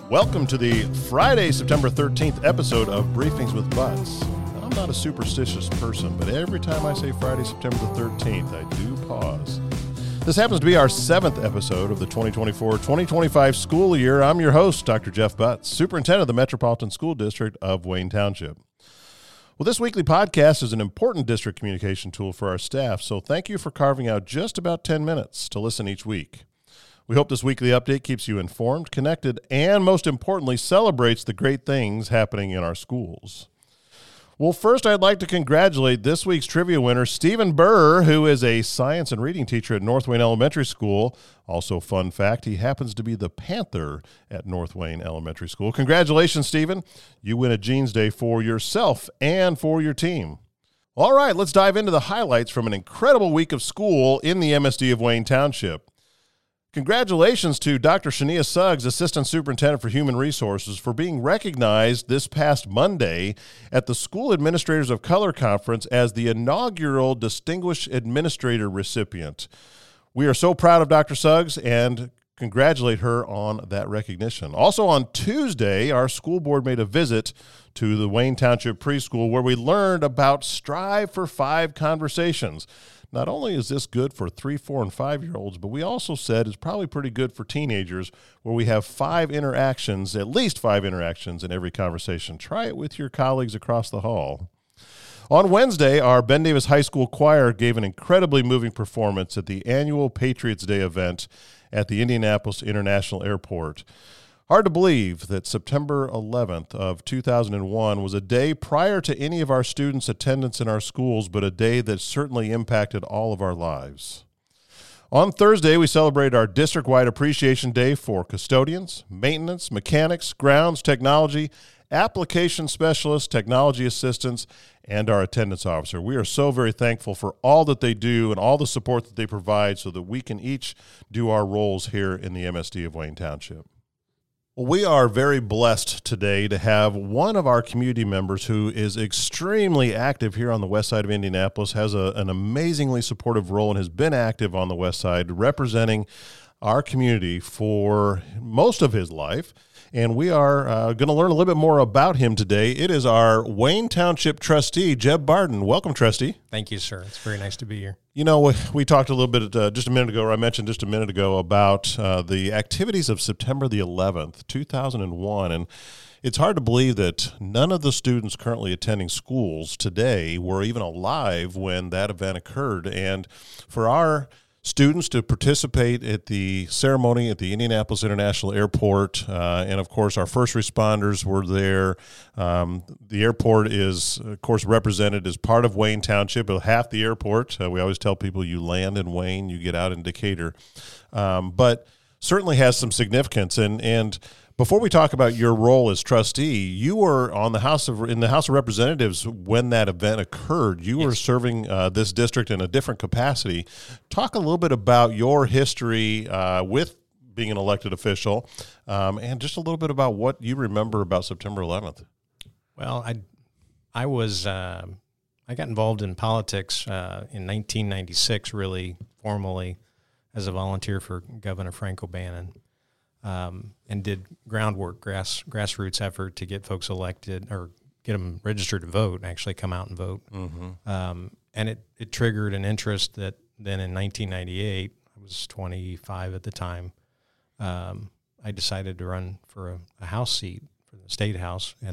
Welcome to the Friday, September 13th episode of Briefings with Butts. I'm not a superstitious person, but every time I say Friday, September the 13th, I do pause. This happens to be our 7th episode of the 2024-2025 school year. I'm your host, Dr. Jeff Butts, Superintendent of the Metropolitan School District of Wayne Township. Well, this weekly podcast is an important district communication tool for our staff, so thank you for carving out just about 10 minutes to listen each week. We hope this weekly update keeps you informed, connected, and most importantly, celebrates the great things happening in our schools. Well, first, I'd like to congratulate this week's trivia winner, Stephen Burr, who is a science and reading teacher at North Wayne Elementary School. Also, fun fact, he happens to be the Panther at North Wayne Elementary School. Congratulations, Stephen. You win a Jeans Day for yourself and for your team. All right, let's dive into the highlights from an incredible week of school in the MSD of Wayne Township. Congratulations to Dr. Shania Suggs, Assistant Superintendent for Human Resources, for being recognized this past Monday at the School Administrators of Color Conference as the inaugural Distinguished Administrator recipient. We are so proud of Dr. Suggs and congratulate her on that recognition. Also on Tuesday, our school board made a visit to the Wayne Township Preschool where we learned about Strive for 5 conversations. Not only is this good for 3, 4, and 5-year-olds, but we also said it's probably pretty good for teenagers where we have 5 interactions, at least 5 interactions in every conversation. Try it with your colleagues across the hall. On Wednesday, our Ben Davis High School choir gave an incredibly moving performance at the annual Patriots Day event at the Indianapolis International Airport. Hard to believe that September 11th of 2001 was a day prior to any of our students' attendance in our schools, but a day that certainly impacted all of our lives. On Thursday, we celebrated our district-wide appreciation day for custodians, maintenance, mechanics, grounds, technology, application specialists, technology assistants, and our attendance officer. We are so very thankful for all that they do and all the support that they provide so that we can each do our roles here in the MSD of Wayne Township. We are very blessed today to have one of our community members who is extremely active here on the west side of Indianapolis, has an amazingly supportive role, and has been active on the west side representing our community for most of his life. And we are going to learn a little bit more about him today. It is our Wayne Township trustee, Jeb Barden. Welcome, trustee. Thank you, sir. It's very nice to be here. You know, we talked a little bit just a minute ago, or I mentioned just a minute ago about the activities of September the 11th, 2001. And it's hard to believe that none of the students currently attending schools today were even alive when that event occurred. And for our students to participate at the ceremony at the Indianapolis International Airport, and of course our first responders were there. The airport is, of course, represented as part of Wayne Township, half the airport. We always tell people you land in Wayne, you get out in Decatur, but certainly has some significance. And before we talk about your role as trustee, you were in the House of Representatives when that event occurred. You were serving this district in a different capacity. Talk a little bit about your history with being an elected official, and just a little bit about what you remember about September 11th. Well, I got involved in politics in 1996, really formally, as a volunteer for Governor Frank O'Bannon. And did groundwork, grassroots effort to get folks elected or get them registered to vote, actually come out and vote. Mm-hmm. And it triggered an interest that then in 1998, I was 25 at the time, I decided to run for a House seat for the State House, and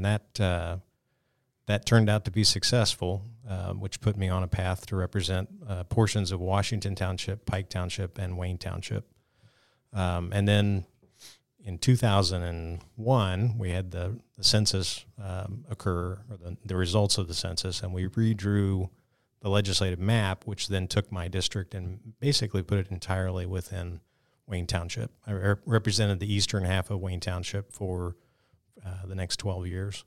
that turned out to be successful, which put me on a path to represent portions of Washington Township, Pike Township, and Wayne Township. And then in 2001, we had the census occur, or the results of the census, and we redrew the legislative map, which then took my district and basically put it entirely within Wayne Township. I represented the eastern half of Wayne Township for the next 12 years.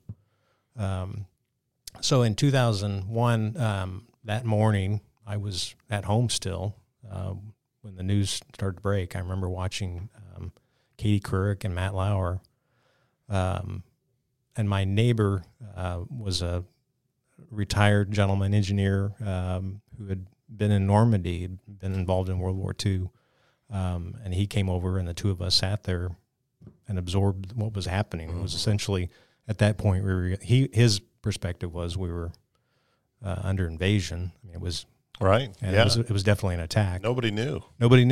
So in 2001, that morning, I was at home still when the news started to break. I remember watching Katie Couric and Matt Lauer. And my neighbor was a retired gentleman engineer who had been in Normandy, had been involved in World War II. And he came over, and the two of us sat there absorb what was happening. It was essentially at that point his perspective was we were under invasion. I mean, it was right. And yeah, it was definitely an attack. Nobody knew.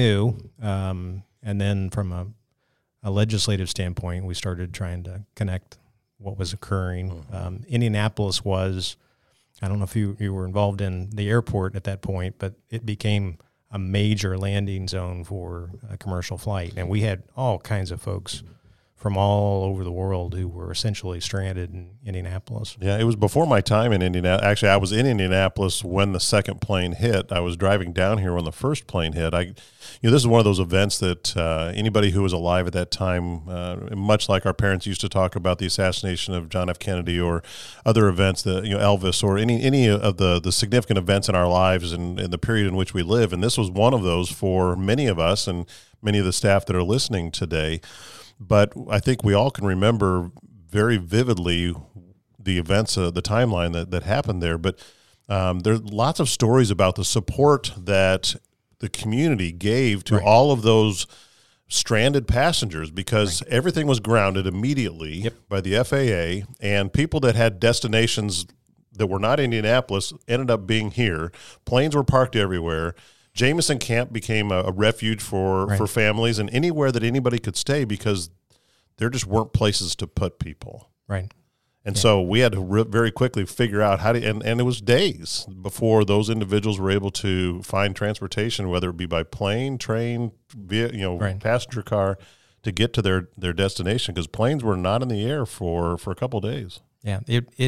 And then from a legislative standpoint, we started trying to connect what was occurring. Indianapolis was, I don't know if you were involved in the airport at that point, but it became a major landing zone for a commercial flight. And we had all kinds of folks from all over the world who were essentially stranded in Indianapolis. Yeah, it was before my time in Indianapolis. Actually, I was in Indianapolis when the second plane hit. I was driving down here when the first plane hit. This is one of those events that anybody who was alive at that time, much like our parents used to talk about the assassination of John F. Kennedy or other events, that Elvis or any of the significant events in our lives and in the period in which we live. And this was one of those for many of us and many of the staff that are listening today. But I think we all can remember very vividly the events, the timeline that happened there. But there's lots of stories about the support that the community gave to all of those stranded passengers, because everything was grounded immediately by the FAA, and people that had destinations that were not Indianapolis ended up being here. Planes were parked everywhere. Jameson Camp became a refuge for families and anywhere that anybody could stay, because there just weren't places to put people. Right. And so we had to very quickly figure out how to, and it was days before those individuals were able to find transportation, whether it be by plane, train, passenger car, to get to their destination, because planes were not in the air for a couple of days. Yeah.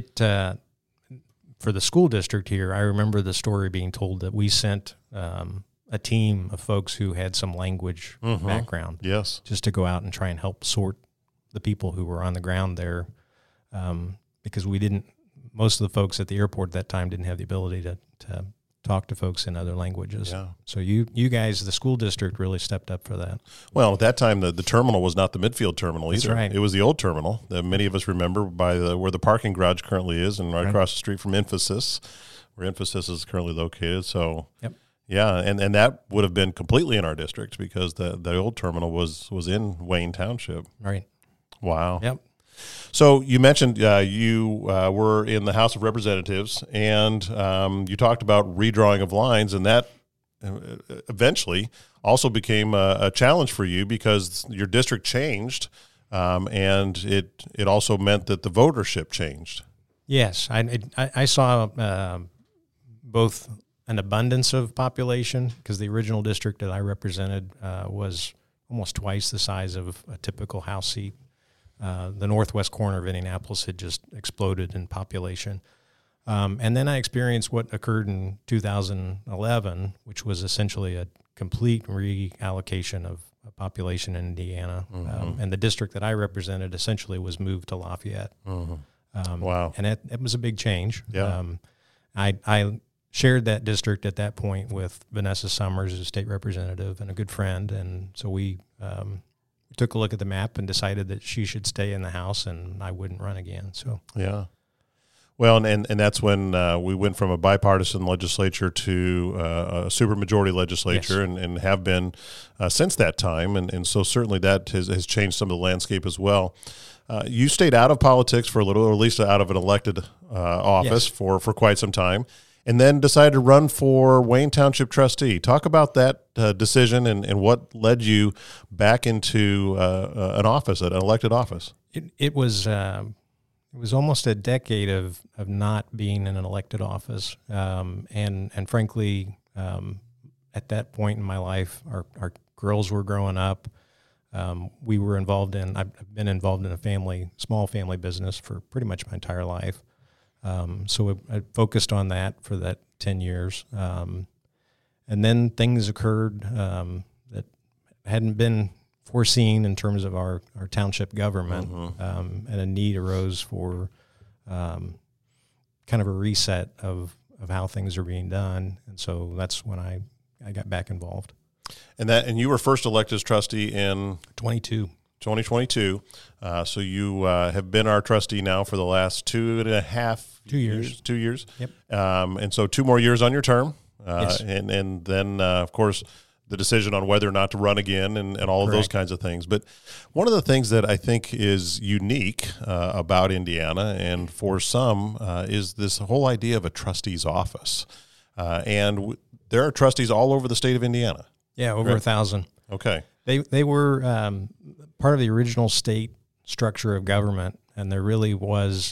For the school district here, I remember the story being told that we sent a team of folks who had some language background, just to go out and try and help sort the people who were on the ground there, because most of the folks at the airport at that time didn't have the ability to talk to folks in other languages. Yeah. So you guys, the school district, really stepped up for that. Well, at that time, the terminal was not the Midfield terminal either. That's right. It was the old terminal that many of us remember where the parking garage currently is, and right across the street from Infosys, where Infosys is currently located. So, yeah, and that would have been completely in our district, because the old terminal was in Wayne Township. Right. Wow. Yep. So you mentioned you were in the House of Representatives, and you talked about redrawing of lines, and that eventually also became a challenge for you, because your district changed, and it also meant that the votership changed. Yes, I saw both an abundance of population, because the original district that I represented was almost twice the size of a typical House seat. The northwest corner of Indianapolis had just exploded in population. And then I experienced what occurred in 2011, which was essentially a complete reallocation of population in Indiana. And the district that I represented essentially was moved to Lafayette. Wow. And it was a big change. Yeah. I shared that district at that point with Vanessa Summers, a state representative and a good friend. And so we took a look at the map and decided that she should stay in the House and I wouldn't run again. So yeah, well, and that's when we went from a bipartisan legislature to a supermajority legislature, and have been since that time, and so certainly that has changed some of the landscape as well. You stayed out of politics for a little, or at least out of an elected office for quite some time, and then decided to run for Wayne Township trustee. Talk about that decision and what led you back into an office, an elected office. It was almost a decade of not being in an elected office, and frankly, at that point in my life, our girls were growing up. We were involved in. I've been involved in a small family business for pretty much my entire life. So I focused on that for that 10 years. And then things occurred that hadn't been foreseen in terms of our township government, and a need arose for kind of a reset of how things are being done. And so that's when I got back involved. And you were first elected as trustee in 2022. So you have been our trustee now for the last 2 years. 2 years. Yep. And so 2 more years on your term. Yes. And then, of course, the decision on whether or not to run again and all of those kinds of things. But one of the things that I think is unique about Indiana, and for some, is this whole idea of a trustee's office. There are trustees all over the state of Indiana. Yeah, over 1,000. Okay. They were part of the original state structure of government, and there really was,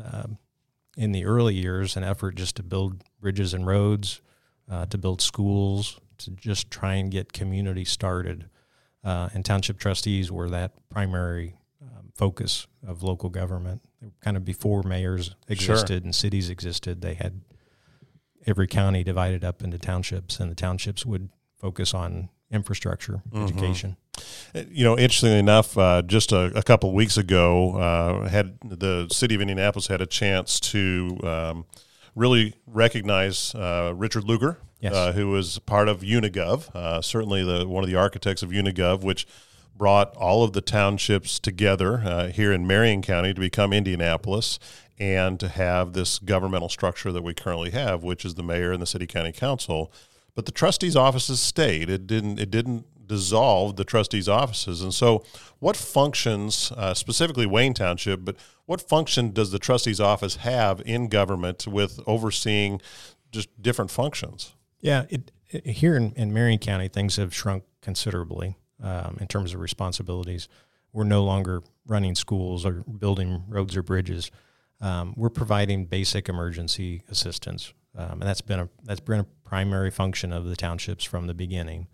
in the early years, an effort just to build bridges and roads, to build schools, to just try and get community started. And township trustees were that primary focus of local government. Kind of before mayors existed and cities existed, they had every county divided up into townships, and the townships would focus on infrastructure, education. Interestingly enough, just a couple of weeks ago, had the city of Indianapolis had a chance to really recognize Richard Lugar, who was part of Unigov, certainly one of the architects of Unigov, which brought all of the townships together here in Marion County to become Indianapolis and to have this governmental structure that we currently have, which is the mayor and the city county council. But the trustees' offices stayed. It didn't dissolve the trustees' offices. And so what functions, specifically Wayne Township, but what function does the trustees' office have in government with overseeing just different functions? Yeah, here in Marion County, things have shrunk considerably in terms of responsibilities. We're no longer running schools or building roads or bridges. We're providing basic emergency assistance, and that's been a primary function of the townships from the beginning.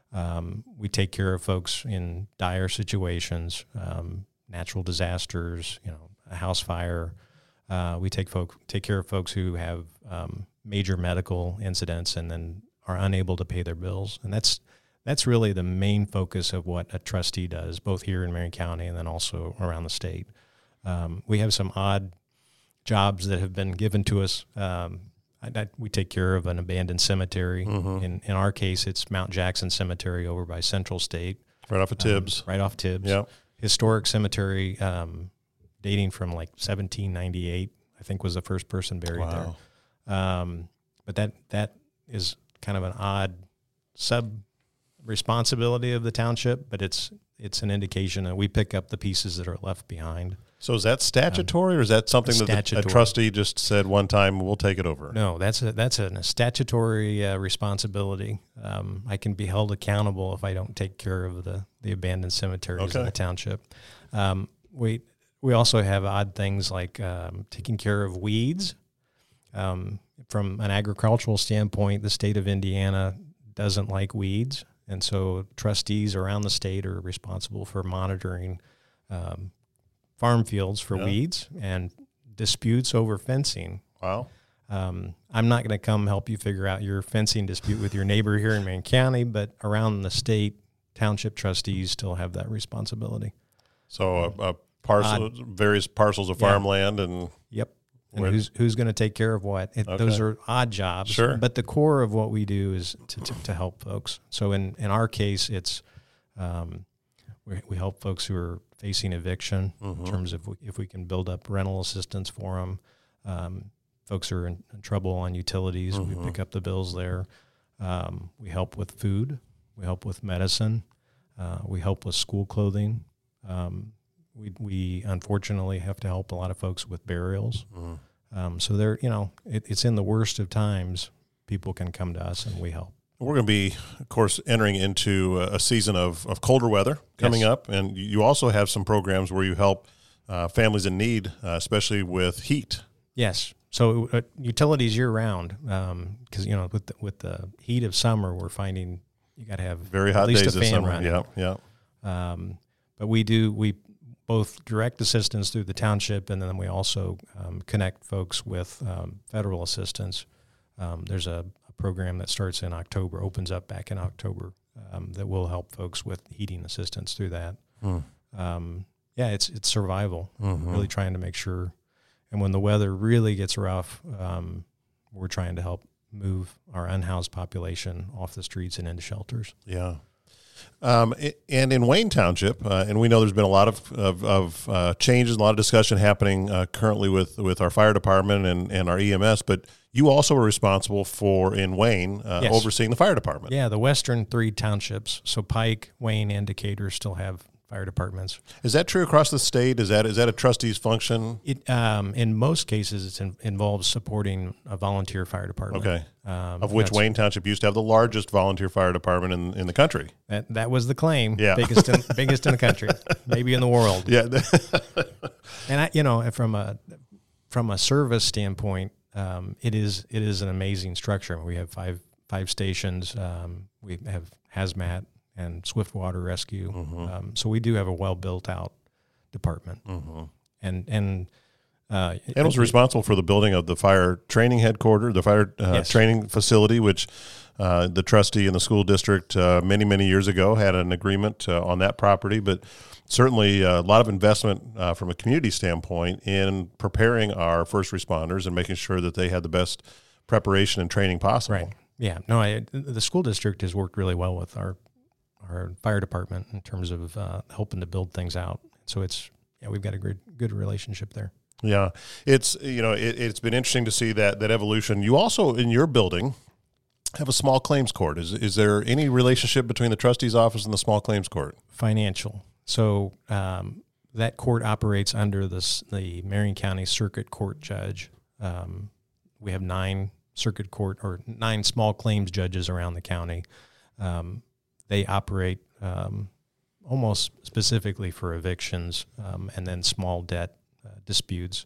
We take care of folks in dire situations, natural disasters, a house fire. We take care of folks who have major medical incidents and then are unable to pay their bills, and that's really the main focus of what a trustee does, both here in Marion County and then also around the state. We have some odd jobs that have been given to us. We take care of an abandoned cemetery. In our case, it's Mount Jackson Cemetery over by Central State. Right off of Tibbs. Right off Tibbs. Yep. Historic cemetery dating from like 1798, I think, was the first person buried there. But that is kind of an odd sub-responsibility of the township, but it's an indication that we pick up the pieces that are left behind. So is that statutory, or is that something that a trustee just said one time, we'll take it over? No, that's a statutory responsibility. I can be held accountable if I don't take care of the abandoned cemeteries in the township. We also have odd things like taking care of weeds. From an agricultural standpoint, the state of Indiana doesn't like weeds, and so trustees around the state are responsible for monitoring farm fields for weeds and disputes over fencing. Wow. I'm not going to come help you figure out your fencing dispute with your neighbor here in Marion County, but around the state, township trustees still have that responsibility. So various parcels of farmland and... Yep. And who's going to take care of what? Those are odd jobs. Sure. But the core of what we do is to help folks. So in our case, it's we help folks who are facing eviction in terms of if we can build up rental assistance for them. Folks who are in trouble on utilities, we pick up the bills there. We help with food. We help with medicine. We help with school clothing. We unfortunately have to help a lot of folks with burials. So they're, it's in the worst of times, people can come to us and we help. We're going to be, of course, entering into a season of colder weather coming up, and you also have some programs where you help families in need, especially with heat. Yes. So utilities year round, because with the heat of summer, we're finding you got to have very hot days this summer. Running. Yeah. But we both direct assistance through the township, and then we also connect folks with federal assistance. There's a program that starts in October, opens up back in October, that will help folks with heating assistance through that. It's survival, really trying to make sure. And when the weather really gets rough, we're trying to help move our unhoused population off the streets and into shelters. Yeah. And in Wayne Township, and we know there's been a lot of changes, a lot of discussion happening currently with our fire department and our EMS, but You also are responsible for, in Wayne, Yes. overseeing the fire department. Yeah, the western 3 townships, so Pike, Wayne, and Decatur still have fire departments. Is that true across the state? Is that a trustee's function? It in most cases it involves supporting a volunteer fire department. Okay. Of which Wayne Township used to have the largest volunteer fire department in the country. That was the claim. Yeah. biggest in the country, maybe in the world. Yeah. And from a service standpoint, it is an amazing structure. We have five stations. We have hazmat and swift water rescue. Mm-hmm. So we do have a well built out department. Mm-hmm. And was responsible for the building of the fire training headquarters, the fire Yes. training facility, which the trustee in the school district many years ago had an agreement on that property. But certainly a lot of investment from a community standpoint in preparing our first responders and making sure that they had the best preparation and training possible. Right. Yeah. No, the school district has worked really well with our fire department in terms of helping to build things out. So we've got a good relationship there. Yeah, it's it's been interesting to see that evolution. You also, in your building, have a small claims court. Is there any relationship between the trustee's office and the small claims court? Financial. So that court operates under the Marion County Circuit Court judge. We have 9 small claims judges around the county. They operate almost specifically for evictions and then small debt disputes.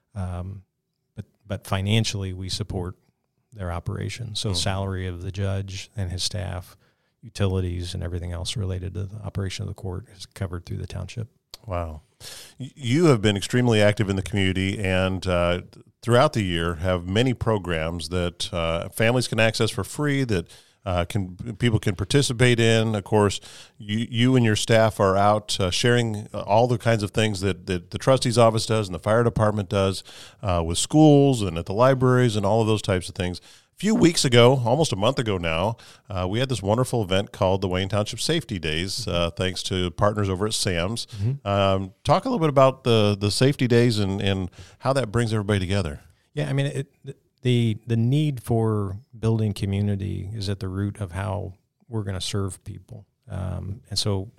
But financially, we support their operation. So salary of the judge and his staff, utilities, and everything else related to the operation of the court is covered through the township. Wow. You have been extremely active in the community and throughout the year have many programs that families can access for free, that people can participate in. Of course, you and your staff are out sharing all the kinds of things that the trustee's office does and the fire department does with schools and at the libraries and all of those types of things. A few weeks ago, almost a month ago now, we had this wonderful event called the Wayne Township Safety Days, thanks to partners over at Sam's. Mm-hmm. Talk a little bit about the Safety Days and how that brings everybody together. Yeah, I mean, the need for building community is at the root of how we're going to serve people. And so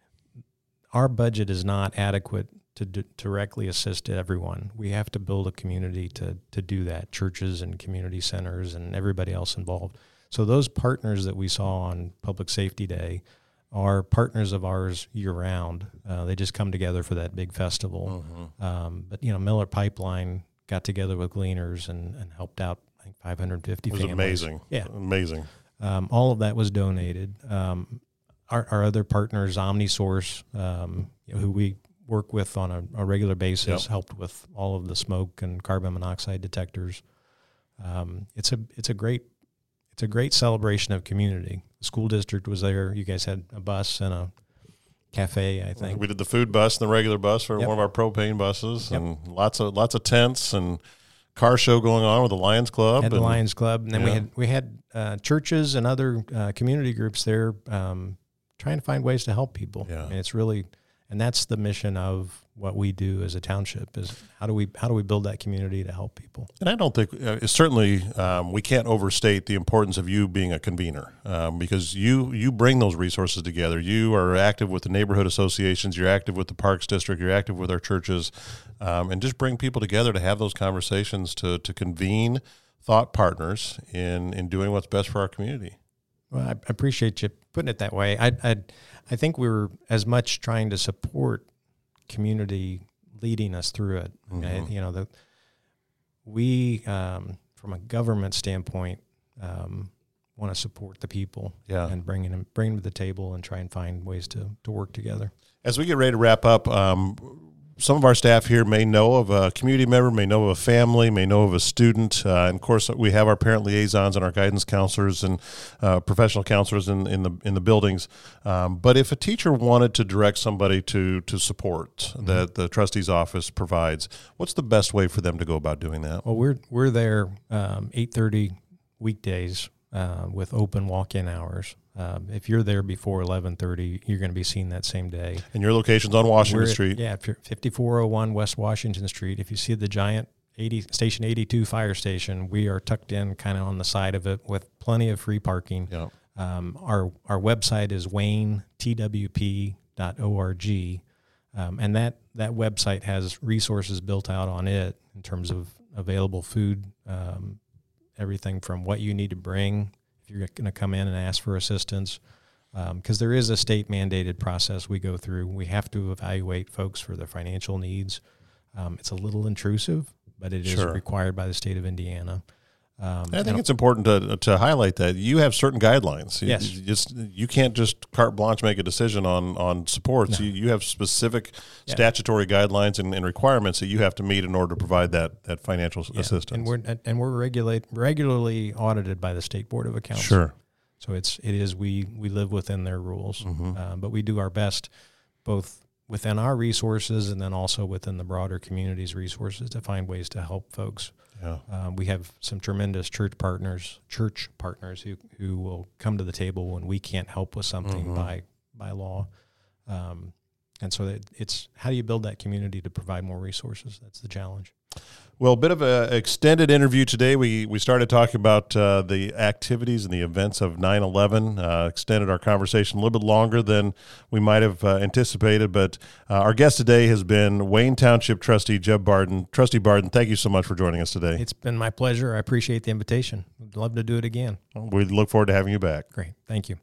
our budget is not adequate to directly assist everyone. We have to build a community to do that, churches and community centers and everybody else involved. So those partners that we saw on Public Safety Day are partners of ours year-round. They just come together for that big festival. Mm-hmm. But, Miller Pipeline got together with Gleaners and helped out, I think, 550 families. It was amazing. Yeah. Amazing. All of that was donated. Our other partners, OmniSource, who we work with on a regular basis, helped with all of the smoke and carbon monoxide detectors. It's a great celebration of community. The school district was there. You guys had a bus and a cafe, I think. We did the food bus and the regular bus for one of our propane buses, and lots of tents and car show going on with the Lions Club. The Lions Club, and then we had churches and other community groups there trying to find ways to help people. Yeah. And it's really, and that's the mission of what we do as a township, is how do we build that community to help people. And I don't think certainly we can't overstate the importance of you being a convener, because you bring those resources together. You are active with the neighborhood associations, you're active with the Parks District, you're active with our churches, and just bring people together to have those conversations, to convene thought partners in doing what's best for our community. Well, I appreciate you putting it that way. I think we were as much trying to support community leading us through it. Mm-hmm. We from a government standpoint want to support the people and bring them to the table and try and find ways to work together. As we get ready to wrap up, some of our staff here may know of a community member, may know of a family, may know of a student. And of course, we have our parent liaisons and our guidance counselors and professional counselors in the buildings. But if a teacher wanted to direct somebody to support that the trustee's office provides, what's the best way for them to go about doing that? Well, we're there 8:30 weekdays with open walk-in hours. If you're there before 11:30, you're going to be seen that same day. And your location's on Washington Street. Yeah, 5401 West Washington Street. If you see the giant Station 82 fire station. We are tucked in kind of on the side of it with plenty of free parking. Yeah. Our website is waynetwp.org, and that website has resources built out on it in terms of available food, everything from what you need to bring if you're going to come in and ask for assistance, because there is a state-mandated process we go through. We have to evaluate folks for their financial needs. It's a little intrusive, but it is required by the state of Indiana. I think it's important to highlight that you have certain guidelines. Yes. You can't just carte blanche make a decision on supports. No. You have specific statutory guidelines and requirements that you have to meet in order to provide that financial assistance. And we're regularly audited by the State Board of Accounts. Sure. So we live within their rules, but we do our best both within our resources and then also within the broader community's resources to find ways to help folks. Yeah. We have some tremendous church partners who will come to the table when we can't help with something by law. And so it's how do you build that community to provide more resources? That's the challenge. Well, a bit of an extended interview today. We started talking about the activities and the events of 9/11, extended our conversation a little bit longer than we might have anticipated. But our guest today has been Wayne Township Trustee Jeb Barden. Trustee Barden, thank you so much for joining us today. It's been my pleasure. I appreciate the invitation. I'd love to do it again. We look forward to having you back. Great. Thank you.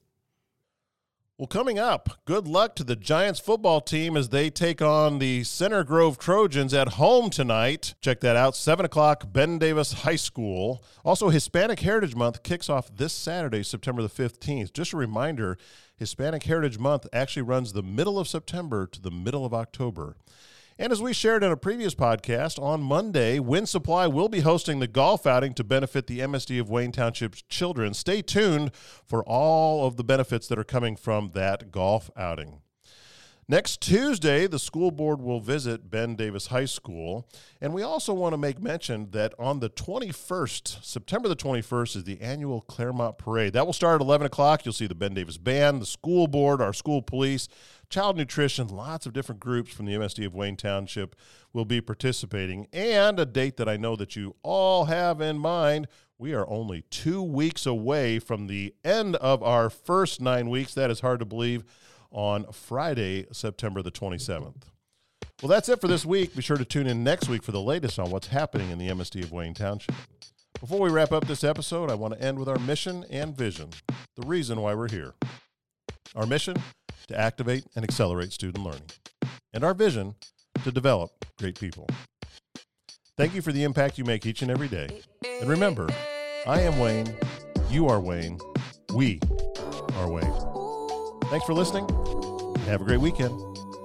Well, coming up, good luck to the Giants football team as they take on the Center Grove Trojans at home tonight. Check that out, 7 o'clock, Ben Davis High School. Also, Hispanic Heritage Month kicks off this Saturday, September the 15th. Just a reminder, Hispanic Heritage Month actually runs the middle of September to the middle of October. And as we shared in a previous podcast, on Monday, Wind Supply will be hosting the golf outing to benefit the MSD of Wayne Township's children. Stay tuned for all of the benefits that are coming from that golf outing. Next Tuesday, the school board will visit Ben Davis High School. And we also want to make mention that on the 21st, September the 21st, is the annual Claremont Parade. That will start at 11 o'clock. You'll see the Ben Davis Band, the school board, our school police, child nutrition, lots of different groups from the MSD of Wayne Township will be participating. And a date that I know that you all have in mind, we are only 2 weeks away from the end of our first 9 weeks. That is hard to believe. On Friday, September the 27th. Well, that's it for this week. Be sure to tune in next week for the latest on what's happening in the MSD of Wayne Township. Before we wrap up this episode, I want to end with our mission and vision, the reason why we're here. Our mission, to activate and accelerate student learning. And our vision, to develop great people. Thank you for the impact you make each and every day. And remember, I am Wayne, you are Wayne, we are Wayne. Thanks for listening. Have a great weekend.